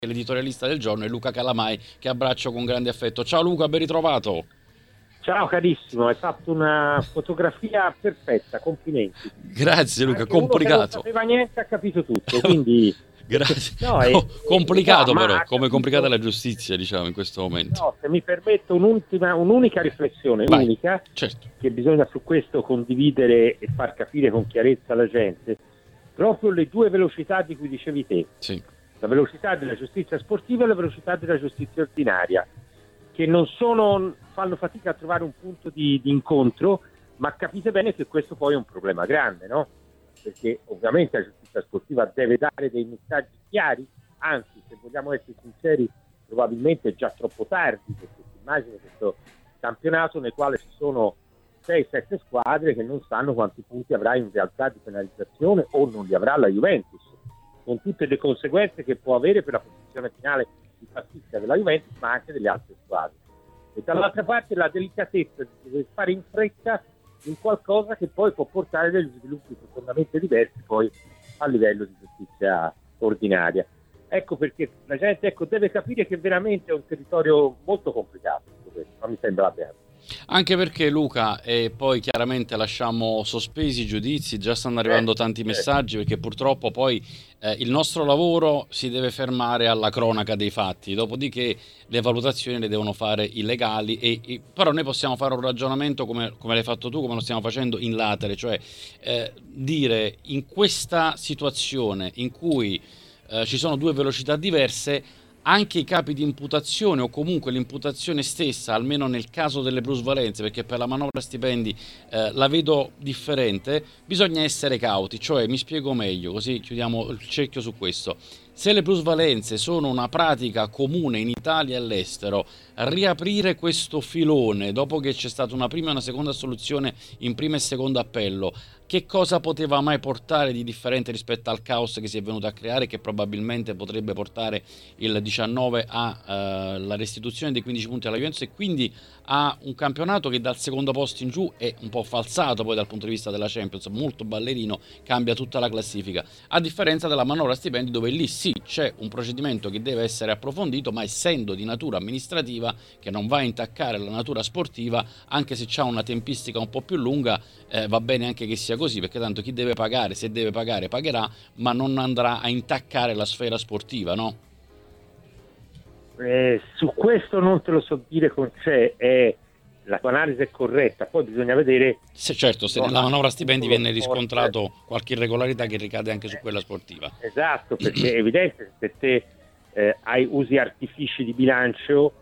l'editorialista del giorno è Luca Calamai, che abbraccio con grande affetto. Ciao Luca, ben ritrovato. Ciao carissimo, hai fatto una fotografia perfetta, complimenti. Grazie Luca, Anche uno che non complicato. sapeva niente ha capito tutto, quindi... Grazie. No, Complicato no, però, ha come capito... complicata la giustizia, diciamo, in questo momento. No, se mi permetto un'unica riflessione, Vai, unica, certo. che bisogna su questo condividere e far capire con chiarezza alla gente, proprio le due velocità di cui dicevi te. Sì. La velocità della giustizia sportiva e la velocità della giustizia ordinaria, che non fanno fatica a trovare un punto di incontro, ma capite bene che questo poi è un problema grande, no? Perché ovviamente la giustizia sportiva deve dare dei messaggi chiari, anzi, se vogliamo essere sinceri, probabilmente è già troppo tardi, perché si immagina questo campionato nel quale ci sono 6-7 squadre che non sanno quanti punti avrà in realtà di penalizzazione o non li avrà la Juventus, con tutte le conseguenze che può avere per la posizione finale di classifica della Juventus, ma anche delle altre squadre. E dall'altra parte la delicatezza di fare in fretta in qualcosa che poi può portare degli sviluppi profondamente diversi poi a livello di giustizia ordinaria. Ecco perché la gente deve capire che veramente è un territorio molto complicato, ma mi sembra bene. Anche perché Luca, e poi chiaramente lasciamo sospesi i giudizi, già stanno arrivando tanti messaggi, perché purtroppo poi il nostro lavoro si deve fermare alla cronaca dei fatti, dopodiché le valutazioni le devono fare i legali, però noi possiamo fare un ragionamento come l'hai fatto tu, come lo stiamo facendo in latere, cioè dire in questa situazione in cui ci sono due velocità diverse, anche i capi di imputazione o comunque l'imputazione stessa, almeno nel caso delle plusvalenze, perché per la manovra stipendi la vedo differente, bisogna essere cauti, cioè mi spiego meglio, così chiudiamo il cerchio su questo. Se le plusvalenze sono una pratica comune in Italia e all'estero, riaprire questo filone dopo che c'è stata una prima e una seconda soluzione in primo e secondo appello, che cosa poteva mai portare di differente rispetto al caos che si è venuto a creare, che probabilmente potrebbe portare il 19 alla restituzione dei 15 punti alla Juventus e quindi a un campionato che dal secondo posto in giù è un po' falsato poi dal punto di vista della Champions, molto ballerino, cambia tutta la classifica, a differenza della manovra stipendi, dove lì sì c'è un procedimento che deve essere approfondito, ma essendo di natura amministrativa, che non va a intaccare la natura sportiva, anche se c'ha una tempistica un po' più lunga, va bene anche che sia così, perché tanto chi deve pagare, se deve pagare, pagherà, ma non andrà a intaccare la sfera sportiva, no? Su questo non te lo so dire con sé, la tua analisi è corretta, poi bisogna vedere... Certo, se nella manovra stipendi viene riscontrato qualche irregolarità che ricade anche su quella sportiva. Esatto, perché è evidente che se te usi artifici di bilancio,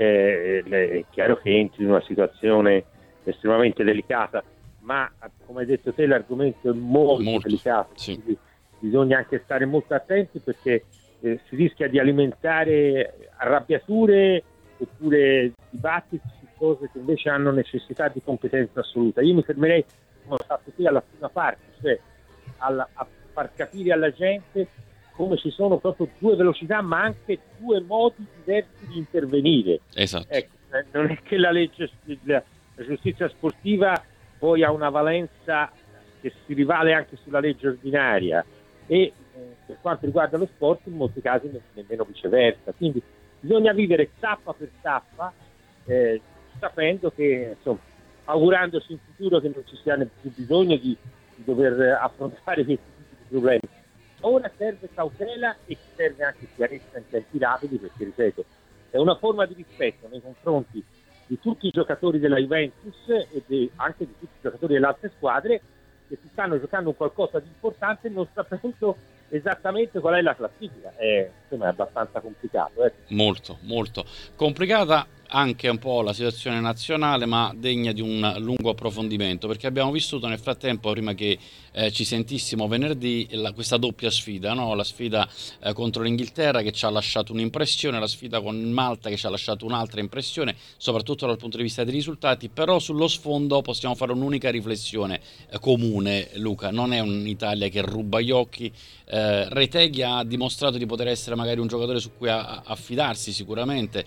è chiaro che entri in una situazione estremamente delicata, ma come hai detto te l'argomento è molto delicato, sì. Quindi bisogna anche stare molto attenti, perché si rischia di alimentare arrabbiature oppure dibattiti su cose che invece hanno necessità di competenza assoluta. Io mi fermerei, come ho fatto qui, alla prima parte, cioè a far capire alla gente come ci sono proprio due velocità, ma anche due modi diversi di intervenire. Esatto. Ecco, non è che la giustizia sportiva poi ha una valenza che si rivale anche sulla legge ordinaria, e per quanto riguarda lo sport in molti casi nemmeno viceversa, quindi bisogna vivere tappa per tappa, sapendo che, insomma, augurandosi in futuro che non ci sia più bisogno di dover affrontare questi tipi di problemi. Ora serve cautela e serve anche chiarezza in tempi rapidi, perché, ripeto, è una forma di rispetto nei confronti di tutti i giocatori della Juventus e anche di tutti i giocatori delle altre squadre che si stanno giocando un qualcosa di importante non sapendo esattamente qual è la classifica. Insomma, è abbastanza complicato. Molto, molto complicata anche un po' la situazione nazionale, ma degna di un lungo approfondimento, perché abbiamo vissuto nel frattempo, prima che ci sentissimo venerdì, questa doppia sfida, no? La sfida contro l'Inghilterra, che ci ha lasciato un'impressione, la sfida con Malta, che ci ha lasciato un'altra impressione, soprattutto dal punto di vista dei risultati. Però sullo sfondo possiamo fare un'unica riflessione comune, Luca: non è un'Italia che ruba gli occhi. Retegui ha dimostrato di poter essere magari un giocatore su cui affidarsi sicuramente,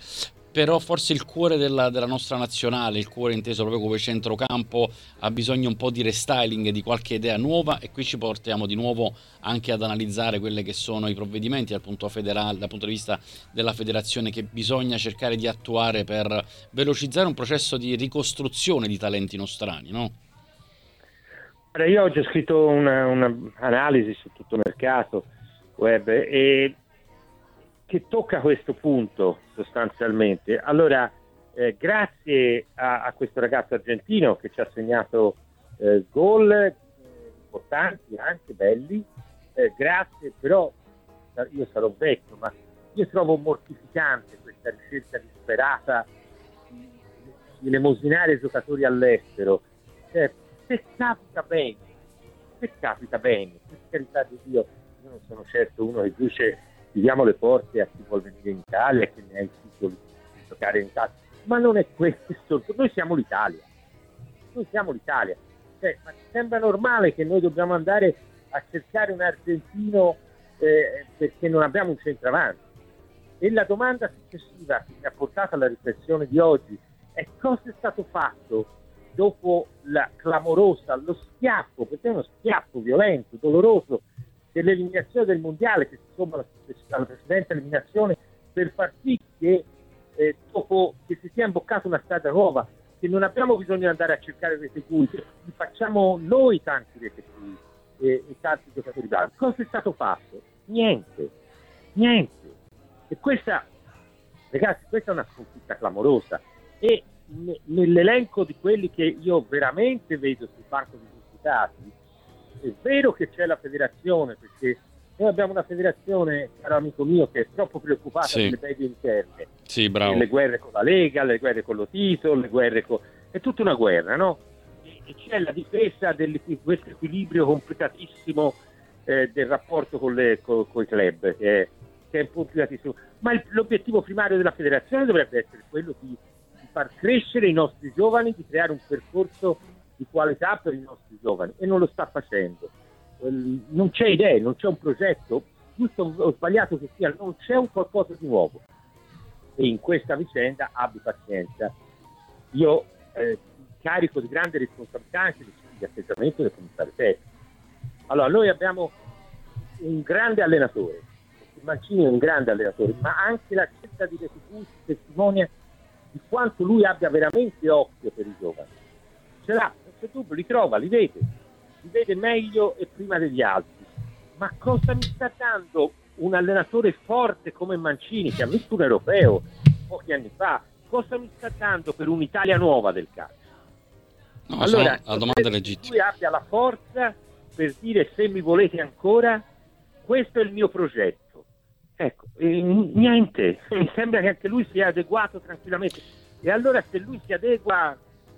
però forse il cuore della nostra nazionale, il cuore inteso proprio come centrocampo, ha bisogno un po' di restyling, di qualche idea nuova, e qui ci portiamo di nuovo anche ad analizzare quelli che sono i provvedimenti dal punto di vista della federazione, che bisogna cercare di attuare per velocizzare un processo di ricostruzione di talenti nostrani, no? Io oggi ho scritto una analisi su tutto il mercato web e che tocca questo punto sostanzialmente. Allora, grazie a questo ragazzo argentino che ci ha segnato gol importanti, anche belli, grazie, però io sarò vecchio, ma io trovo mortificante questa ricerca disperata di elemosinare i giocatori all'estero. Se capita bene, per carità di Dio, io non sono certo uno che dice chiudiamo le porte a chi vuol venire in Italia, che ne ha i titoli di giocare in Italia, ma non è questo. Noi siamo l'Italia, cioè, ma ti sembra normale che noi dobbiamo andare a cercare un argentino perché non abbiamo un centravanti? E la domanda successiva che mi ha portato alla riflessione di oggi è: cosa è stato fatto dopo la clamorosa, lo schiaffo, perché è uno schiaffo violento, doloroso, dell'eliminazione del mondiale, che insomma la precedente eliminazione, per far sì che dopo che si sia imboccata una strada nuova, che non abbiamo bisogno di andare a cercare rete Gulli, li facciamo noi tanti rete Gulli e tanti giocatori bravi. Cosa è stato fatto? Niente. E questa, ragazzi, questa è una sconfitta clamorosa, e nell'elenco di quelli che io veramente vedo sul banco di imputati, è vero che c'è la federazione, perché noi abbiamo una federazione, caro amico mio, che è troppo preoccupata delle beghe interne. Sì, bravo. Le guerre con la Lega, le guerre con lo Tito, le guerre con... è tutta una guerra, no? E c'è la difesa di questo equilibrio complicatissimo del rapporto con i club, che è complicatissimo. Ma l'obiettivo primario della federazione dovrebbe essere quello di far crescere i nostri giovani, di creare un percorso di qualità per i nostri giovani, e non lo sta facendo. Non c'è idea, non c'è un progetto, giusto o sbagliato che sia, non c'è un qualcosa di nuovo. E in questa vicenda abbi pazienza. Io carico di grande responsabilità anche di atteggiamento del commissario tecnico. Allora, noi abbiamo un grande allenatore, Mancini è un grande allenatore, ma anche la scelta di Reticus testimonia di quanto lui abbia veramente occhio per i giovani. Ce l'ha, non c'è dubbio, li trova, li vede meglio e prima degli altri. Ma cosa mi sta dando un allenatore forte come Mancini, che ha vinto un europeo pochi anni fa? Cosa mi sta dando per un'Italia nuova del calcio? No, allora, la domanda è legittima. Lui abbia la forza per dire: se mi volete ancora, questo è il mio progetto. Ecco, niente, mi sembra che anche lui sia adeguato tranquillamente. E allora, se lui si adegua,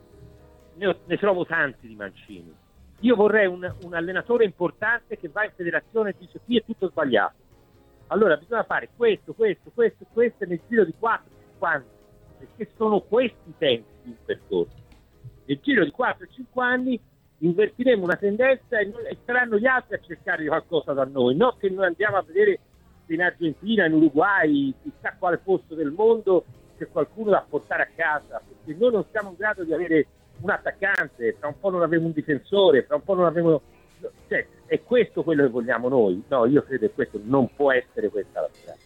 ne trovo tanti di Mancini. Io vorrei un allenatore importante che va in federazione e dice: qui è tutto sbagliato, allora bisogna fare questo nel giro di 4-5 anni, perché sono questi i tempi di un percorso. Nel giro di 4-5 anni invertiremo una tendenza e saranno gli altri a cercare qualcosa da noi, non che noi andiamo a vedere in Argentina, in Uruguay, chissà quale posto del mondo, c'è qualcuno da portare a casa, perché noi non siamo in grado di avere un attaccante, fra un po' non avremo un difensore, fra un po' non avremo... Cioè, è questo quello che vogliamo noi? No, io credo che questo non può essere questa la strada.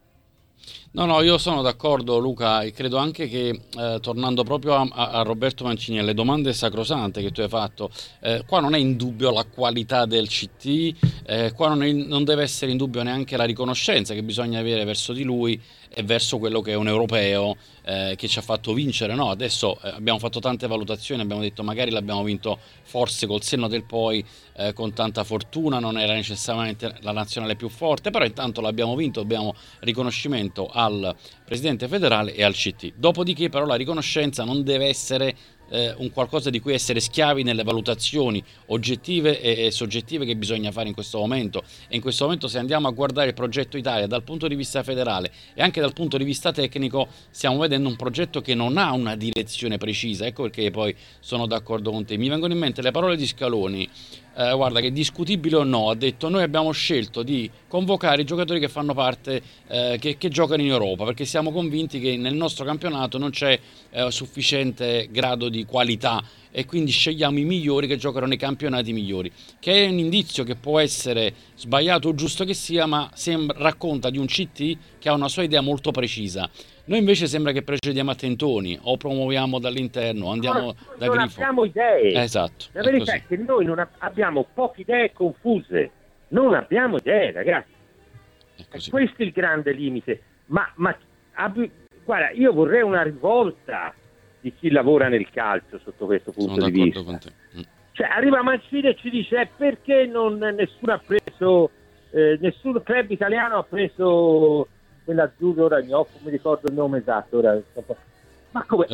No, io sono d'accordo, Luca, e credo anche che, tornando proprio a Roberto Mancini, alle domande sacrosante che tu hai fatto, qua non è in dubbio la qualità del CT, qua non deve essere in dubbio neanche la riconoscenza che bisogna avere verso di lui e verso quello che è un europeo che ci ha fatto vincere, no? Adesso abbiamo fatto tante valutazioni, abbiamo detto magari l'abbiamo vinto forse col senno del poi, con tanta fortuna, non era necessariamente la nazionale più forte, però intanto l'abbiamo vinto, dobbiamo riconoscimento al presidente federale e al CT. Dopodiché però la riconoscenza non deve essere un qualcosa di cui essere schiavi nelle valutazioni oggettive e soggettive che bisogna fare in questo momento. E in questo momento, se andiamo a guardare il progetto Italia dal punto di vista federale e anche dal punto di vista tecnico, stiamo vedendo un progetto che non ha una direzione precisa. Ecco perché poi sono d'accordo con te. Mi vengono in mente le parole di Scaloni guarda che discutibile o no, ha detto noi abbiamo scelto di convocare i giocatori che fanno parte, che giocano in Europa, perché siamo convinti che nel nostro campionato non c'è sufficiente grado di qualità e quindi scegliamo i migliori che giocano nei campionati migliori, che è un indizio che può essere sbagliato o giusto che sia, ma racconta di un CT che ha una sua idea molto precisa. Noi invece sembra che procediamo a tentoni, o promuoviamo dall'interno, o andiamo da non grifo. abbiamo idee. Esatto. La verità è che noi non abbiamo poche idee confuse. Non abbiamo idee, ragazzi. Questo è il grande limite. Guarda, io vorrei una rivolta di chi lavora nel calcio sotto questo punto di vista. Con te. Cioè, arriva Mancini e ci dice perché nessuno ha preso, nessun club italiano ha preso quell'azzurro, ora non mi ricordo il nome esatto. Ma come?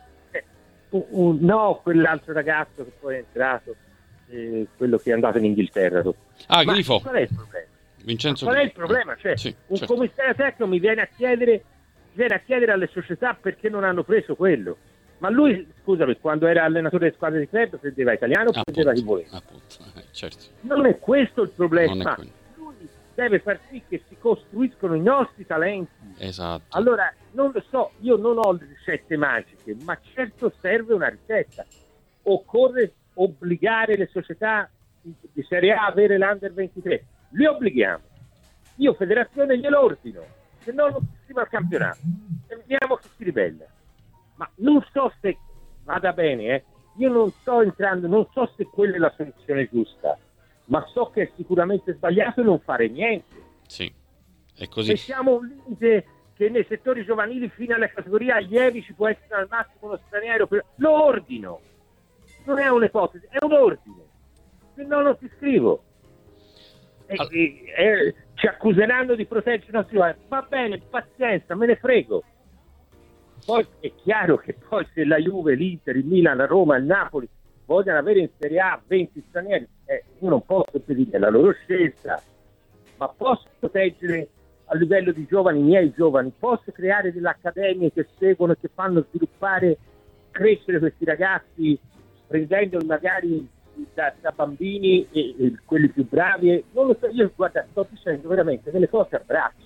No, quell'altro ragazzo che poi è entrato, quello che è andato in Inghilterra dopo. Grifo. Qual è il problema? Vincenzo Qual è il problema? Cioè, sì, un certo. commissario tecnico mi viene a chiedere alle società perché non hanno preso quello. Ma lui, scusami, quando era allenatore delle squadre di club prendeva italiano o prendeva chi voleva? Certo. Non è questo il problema. Lui deve far sì che si costruiscono i nostri talenti. Esatto. Allora, non lo so, io non ho le ricette magiche, ma certo serve una ricetta. Occorre obbligare le società di Serie A a avere l'Under 23. Li obblighiamo. Io federazione glielo ordino, se no non si iscrive al campionato. E vediamo chi si ribella. Ma non so se vada bene, io non sto entrando, non so se quella è la soluzione giusta, ma so che è sicuramente sbagliato non fare niente. Sì, è così. Mettiamo un limite che nei settori giovanili fino alla categoria allievi ci può essere al massimo uno straniero, lo ordino, non è un'ipotesi, è un ordine, se no non ti scrivo. Ci accuseranno di proteggere i nostri giovani, va bene, pazienza, me ne frego. Poi è chiaro che poi se la Juve, l'Inter, il Milan, la Roma, il Napoli vogliono avere in Serie A 20 stranieri, io non posso dire la loro scelta, ma posso proteggere a livello di giovani, i miei giovani, posso creare delle accademie che seguono e che fanno sviluppare, crescere questi ragazzi, prendendoli magari da bambini e quelli più bravi. Non lo so, io guarda, sto dicendo veramente delle cose a braccio.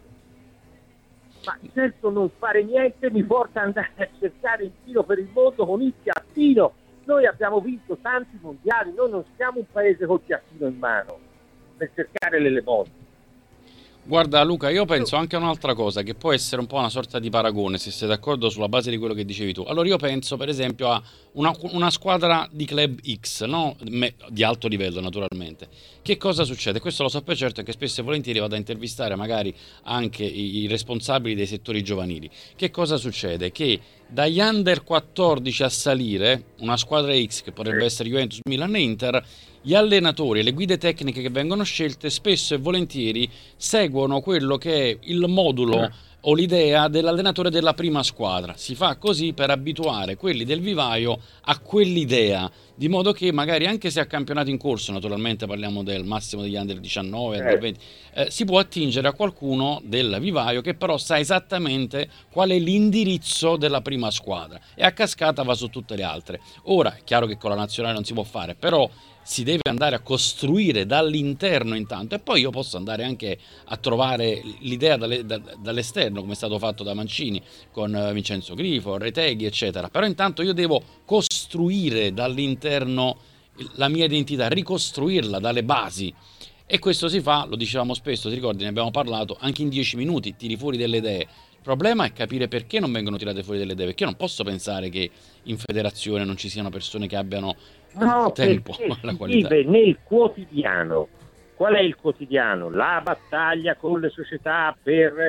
Ma certo non fare niente mi porta ad andare a cercare in giro per il mondo con il piattino. Noi abbiamo vinto tanti mondiali, noi non siamo un paese col piattino in mano per cercare l'elemosina. Guarda Luca, io penso anche a un'altra cosa che può essere un po' una sorta di paragone, se sei d'accordo sulla base di quello che dicevi tu. Allora io penso per esempio a una squadra di club X, no? Di alto livello naturalmente. Che cosa succede? Questo lo so per certo, è che spesso e volentieri vado a intervistare magari anche i responsabili dei settori giovanili. Che cosa succede? Che dagli under 14 a salire, una squadra X che potrebbe essere Juventus, Milan e Inter, gli allenatori e le guide tecniche che vengono scelte spesso e volentieri seguono quello che è il modulo o l'idea dell'allenatore della prima squadra. Si fa così per abituare quelli del vivaio a quell'idea, di modo che magari anche se a campionato in corso, naturalmente parliamo del massimo degli under 19, under 20, si può attingere a qualcuno del vivaio che però sa esattamente qual è l'indirizzo della prima squadra e a cascata va su tutte le altre. Ora è chiaro che con la nazionale non si può fare, però si deve andare a costruire dall'interno intanto e poi io posso andare anche a trovare l'idea dall'esterno, come è stato fatto da Mancini con Vincenzo Grifo, Reteghi eccetera, però intanto io devo costruire dall'interno la mia identità, ricostruirla dalle basi e questo si fa, lo dicevamo spesso, ti ricordi, ne abbiamo parlato, anche in 10 minuti tiri fuori delle idee. Il problema è capire perché non vengono tirate fuori delle idee, perché io non posso pensare che in federazione non ci siano persone che abbiano tempo alla qualità. Vive nel quotidiano. Qual è il quotidiano? La battaglia con le società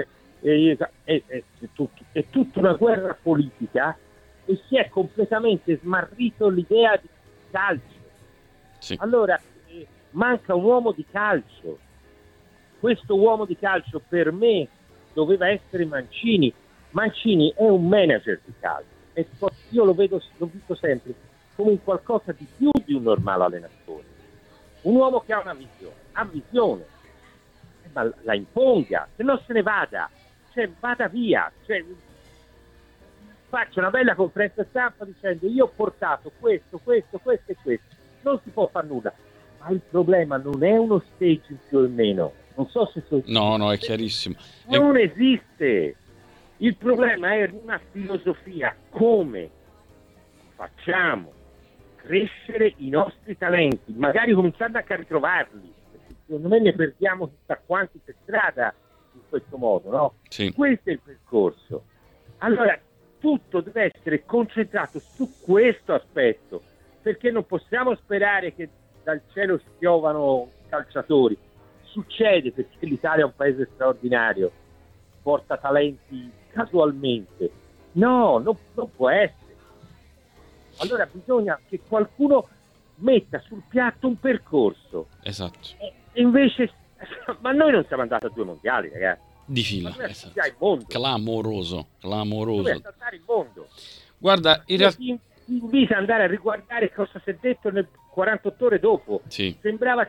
è tutta una guerra politica e si è completamente smarrito l'idea di calcio. Sì. Allora manca un uomo di calcio. Questo uomo di calcio per me doveva essere Mancini. Mancini è un manager di calcio e io lo vedo sempre come un qualcosa di più di un normale allenatore, un uomo che ha una visione, ma la imponga, se no se ne vada, cioè vada via, cioè faccia una bella conferenza stampa dicendo io ho portato questo, non si può fare nulla, ma il problema non è uno stage in più o meno, non so se sono... No, è chiarissimo. Non esiste. Il problema è una filosofia: come facciamo crescere i nostri talenti, magari cominciando anche a ritrovarli, perché secondo me ne perdiamo chissà quanti per strada in questo modo, no? Sì. Questo è il percorso. Allora tutto deve essere concentrato su questo aspetto, perché non possiamo sperare che dal cielo spiovano calciatori. Succede, perché l'Italia è un paese straordinario, porta talenti casualmente. No, non può essere. Allora bisogna che qualcuno metta sul piatto un percorso. Esatto. E invece, ma noi non siamo andati a 2 mondiali, ragazzi. Di fila, esatto. Il mondo. Clamoroso. Dove saltare il mondo. Guarda, in realtà ti invita ad andare a riguardare cosa si è detto nel 48 ore dopo. Sì. Sembrava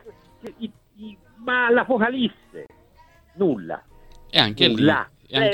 ma l'apocalisse. Nulla. E anche nulla.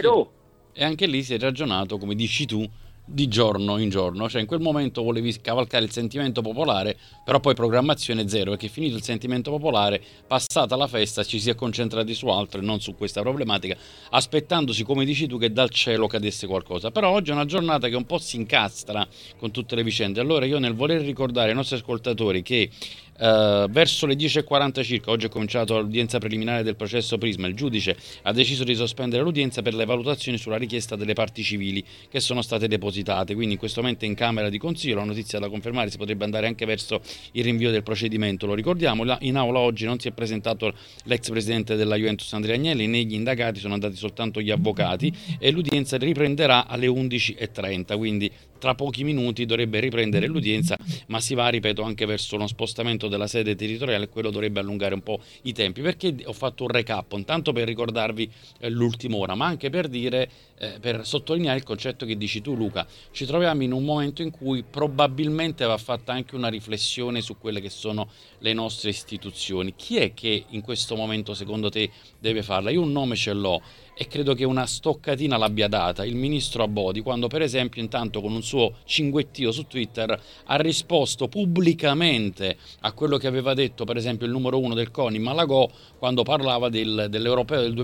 E anche lì si è ragionato, come dici tu, di giorno in giorno, cioè in quel momento volevi cavalcare il sentimento popolare, però poi programmazione zero, perché finito il sentimento popolare, passata la festa, ci si è concentrati su altro e non su questa problematica, aspettandosi, come dici tu, che dal cielo cadesse qualcosa. Però oggi è una giornata che un po' si incastra con tutte le vicende. Allora io, nel voler ricordare ai nostri ascoltatori che verso le 10:40 circa, oggi è cominciato l'udienza preliminare del processo Prisma, il giudice ha deciso di sospendere l'udienza per le valutazioni sulla richiesta delle parti civili che sono state depositate, quindi in questo momento è in Camera di Consiglio, la notizia da confermare, si potrebbe andare anche verso il rinvio del procedimento. Lo ricordiamo, in aula oggi non si è presentato l'ex presidente della Juventus Andrea Agnelli, né gli indagati, sono andati soltanto gli avvocati, e l'udienza riprenderà alle 11:30, quindi tra pochi minuti dovrebbe riprendere l'udienza, ma si va, ripeto, anche verso uno spostamento della sede territoriale, e quello dovrebbe allungare un po' i tempi. Perché ho fatto un recap? Intanto per ricordarvi l'ultima ora, ma anche per dire, per sottolineare il concetto che dici tu, Luca. Ci troviamo in un momento in cui probabilmente va fatta anche una riflessione su quelle che sono le nostre istituzioni. Chi è che in questo momento secondo te deve farla? Io un nome ce l'ho, e credo che una stoccatina l'abbia data il ministro Abodi, quando per esempio intanto con un suo cinguettio su Twitter ha risposto pubblicamente a quello che aveva detto per esempio il numero 1 del CONI Malagò, quando parlava dell'europeo del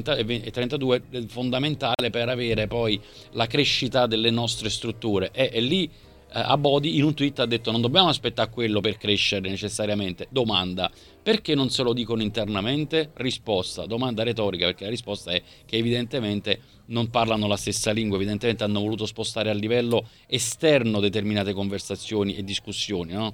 2032 fondamentale per avere poi la crescita delle nostre strutture, e lì Abodi in un tweet ha detto: non dobbiamo aspettare quello per crescere necessariamente. Domanda: perché non se lo dicono internamente? Risposta, domanda retorica, perché la risposta è che evidentemente non parlano la stessa lingua, evidentemente hanno voluto spostare a livello esterno determinate conversazioni e discussioni, no?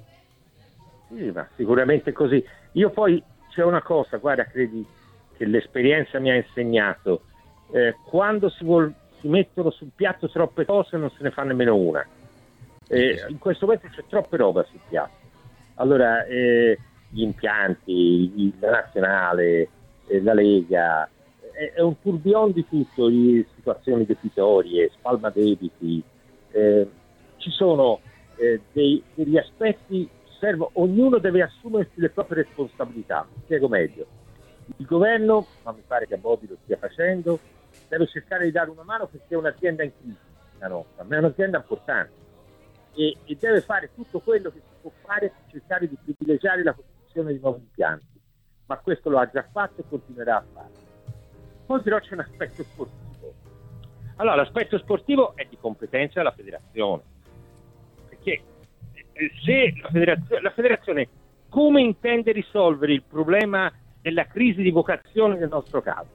Sì, ma sicuramente così. Io poi c'è una cosa, guarda, credi che l'esperienza mi ha insegnato, quando si mettono sul piatto troppe cose non se ne fa nemmeno una. In questo momento c'è troppa roba sul piatto. Allora gli impianti, la nazionale, la Lega, è un tourbillon di tutto, di situazioni debitorie, spalmadebiti, ci sono degli aspetti, ognuno deve assumersi le proprie responsabilità. Mi spiego meglio: il governo, ma mi pare che Abodi lo stia facendo, deve cercare di dare una mano perché è un'azienda in crisi, la nostra, ma è un'azienda importante, e deve fare tutto quello che si può fare per cercare di privilegiare la costruzione di nuovi impianti, ma questo lo ha già fatto e continuerà a fare. Poi però c'è un aspetto sportivo. Allora, l'aspetto sportivo è di competenza della federazione, perché se la federazione come intende risolvere il problema della crisi di vocazione del nostro calcio?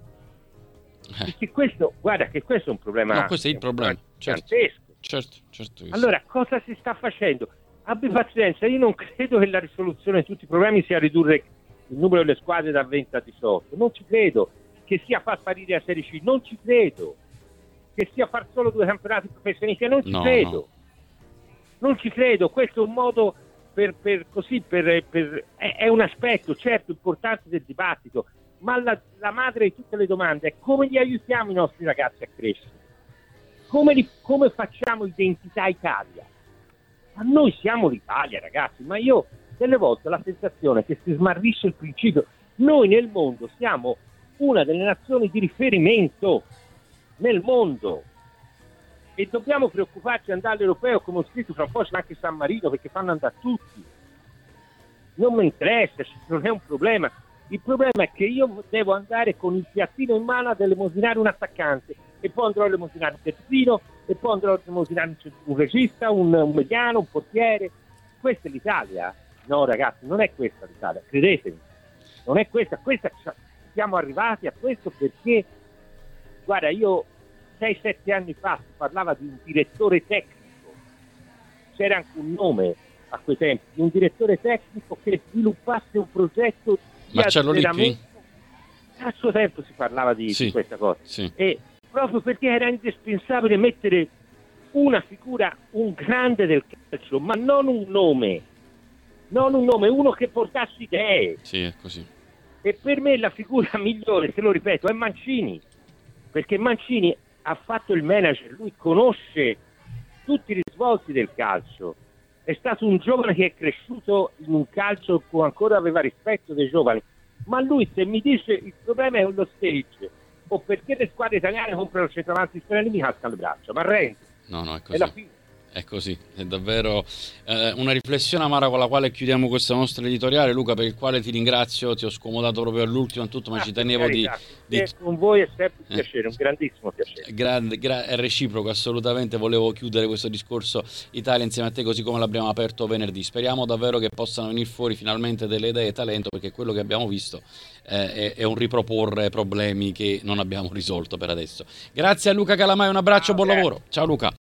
Perché questo, guarda che questo è un problema, no, questo è il problema gigantesco. Certo. Allora, cosa si sta facendo? Abbi pazienza, io non credo che la risoluzione di tutti i problemi sia ridurre il numero delle squadre da 20 a 18, non ci credo. Che sia far sparire la Serie C, non ci credo. Che sia far solo 2 campionati professionisti, non ci credo. No. Non ci credo. Questo è un modo è un aspetto certo importante del dibattito, ma la madre di tutte le domande è: come li aiutiamo i nostri ragazzi a crescere? Come facciamo identità Italia? Ma noi siamo l'Italia, ragazzi, ma io delle volte ho la sensazione che si smarrisce il principio. Noi nel mondo siamo una delle nazioni di riferimento nel mondo e dobbiamo preoccuparci di andare all'europeo, come ho scritto, fra un po' c'è anche San Marino, perché fanno andare tutti. non mi interessa, non è un problema. Il problema è che io devo andare con il piattino in mano ad elemosinare un attaccante, e poi andrò a elemosinare un terzino, e poi andrò a elemosinare un regista, un mediano, un portiere. Questa è l'Italia? No ragazzi, non è questa l'Italia, credetemi, non è questa. Siamo arrivati a questo perché, guarda, io 6-7 anni fa si parlava di un direttore tecnico, c'era anche un nome a quei tempi, di un direttore tecnico che sviluppasse un progetto di Marcello allenamento. Lippi? A suo tempo si parlava di questa cosa, sì. E proprio perché era indispensabile mettere una figura, un grande del calcio, ma non un nome, uno che portasse idee. Sì, è così. E per me la figura migliore, te lo ripeto, è Mancini, perché Mancini ha fatto il manager, lui conosce tutti i risvolti del calcio, è stato un giovane che è cresciuto in un calcio che ancora aveva rispetto dei giovani, ma lui, se mi dice il problema è lo stage, o perché le squadre italiane comprano centravanti stranieri, mi cascano le braccia, ma rende. No, è così. È la fine. È così, è davvero una riflessione amara con la quale chiudiamo questa nostra editoriale. Luca, per il quale ti ringrazio, ti ho scomodato proprio all'ultimo in tutto, ma ci tenevo di... Con voi è sempre un piacere, un grandissimo piacere. È reciproco, assolutamente. Volevo chiudere questo discorso Italia insieme a te, così come l'abbiamo aperto venerdì. Speriamo davvero che possano venire fuori finalmente delle idee e talento, perché quello che abbiamo visto è un riproporre problemi che non abbiamo risolto per adesso. Grazie a Luca Calamai, un abbraccio, buon lavoro. Ciao Luca.